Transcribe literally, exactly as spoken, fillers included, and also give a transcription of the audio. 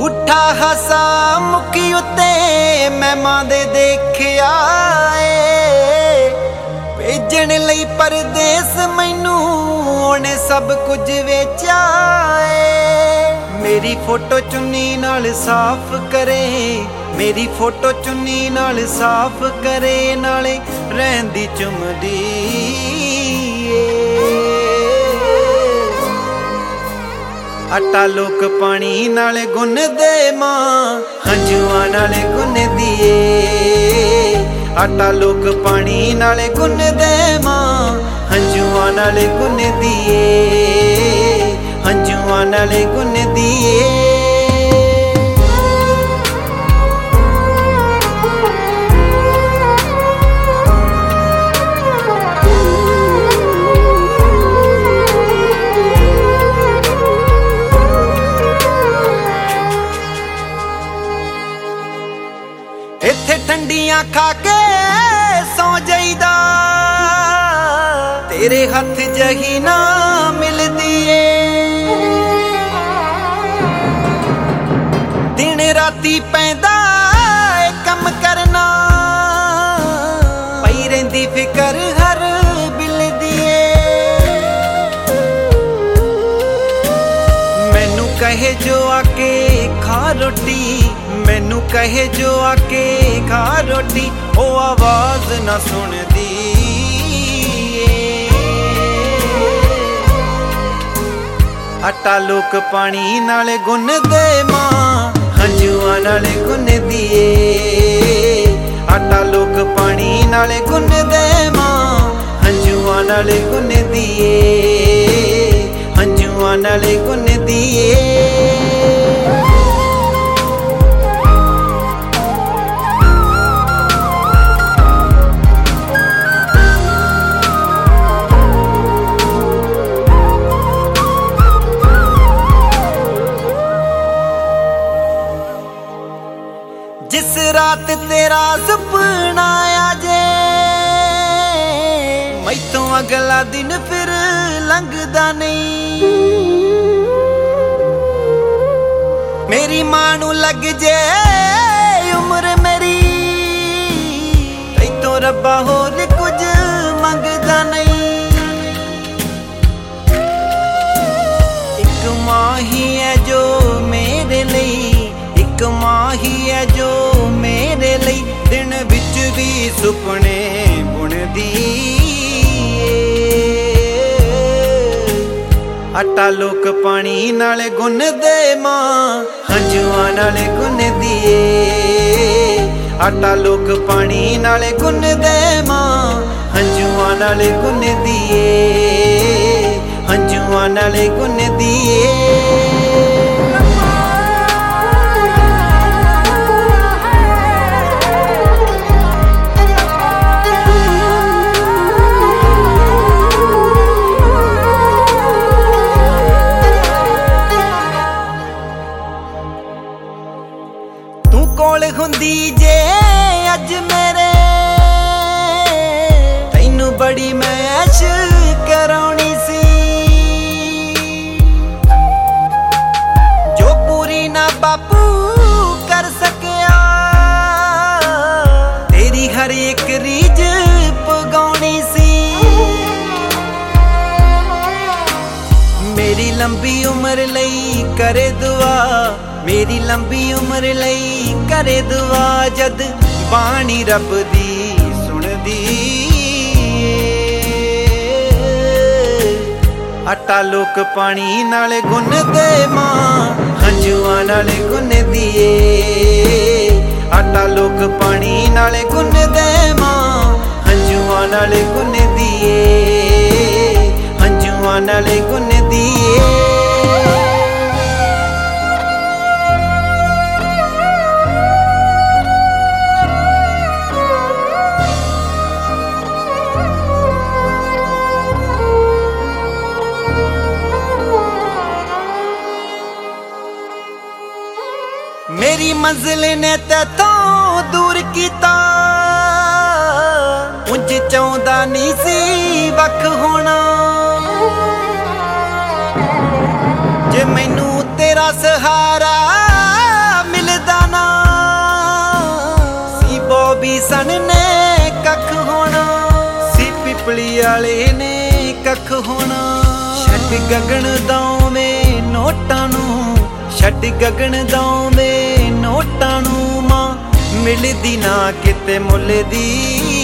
झूठा हसा मुखी उत्ते मैं मां दे देखिया भेजण लई परदेस मैनू ओने सब कुछ वेचा मेरी फोटो चुन्नी नाल साफ करे मेरी फोटो चुन्नी नाल साफ करे नाले रहंदी चुमदी आटा लोक पानी नाले गुन दे मां हंजुआ नाले गुन दिए आटा लोक पानी नाले गुन दे मां हंजुआ नाले गुन दिए हंजुआ नाले गुन दिए इत्थे ठंडियां खा के सौ जाईदा तेरे हथ जही ना मिलदी ए दिन राती पैंदा कम करना पई रहिंदी फिकर हर बिल दी मैनू कहे जो आके खा रोटी मैनू कहे जो आके खा रोटी ओ आवाज ना सुनदी आटा लोक पानी नाले गुन दे मां हंजुआ नाले गुन दिए आटा लोक पानी नाले गुन दे मां हंजुआ नाले गुन दिए हंजुआ नाले गुन दिए जिस रात तेरा सपना आ जे मैथों अगला दिन फिर लंघदा नहीं मेरी मां नू लग जे उम्र मेरी तैथों रब्बा होर कुछ मंगदा नहीं एक मां ही है जो मेरे लिए एक मां ही है जो मेरे लिए दिन विच भी सुपने बुनदी आटा लोक पानी नाले गुन दे मां हंजुआ नाले गुन दिए आटा लोक पानी नाले गुन दे मां हंजुआ नाले गुन दिए हंजुआ नाले गुन दिए कोल हुंदी जे अज मेरे तैनू बड़ी मैश कराउणी सी जो पूरी ना बापू कर सकिया तेरी हर एक रीज पुगाउणी सी मेरी लंबी उम्र लई करे दुआ मेरी लंबी उम्र लई करे दुआ जद बाणी रब दी सुनदी आटा लोक पानी नाले गुन दे मां हंजुआ नाले गुन दिए आटा लोक पानी नाले गुन दे मां हंजुआ नाले गुन दिए हंजुआ नाले गुन दिए मेरी मंजिल ने तैथों दूर कीता उंज चाहुंदा नहीं सी वख होना जे मैनू तेरा सहारा ਸਨ ਨੇ ਕੱਖ ਹੋਣਾ, ਸੀ ਪਿਪਲੀ ਵਾਲੇ ਨੇ ਕੱਖ ਹੋਣਾ। ਛੱਡ ਗਗਨ ਦੋਵੇਂ ਨੋਟਾਂ ਨੂੰ, ਛੱਡ ਗਗਨ ਦੋਵੇਂ ਨੋਟਾਂ ਨੂੰ, ਮਾਂ ਮਿਲਦੀ ਨਾ ਕਿਤੇ ਮੁੱਲ ਦੀ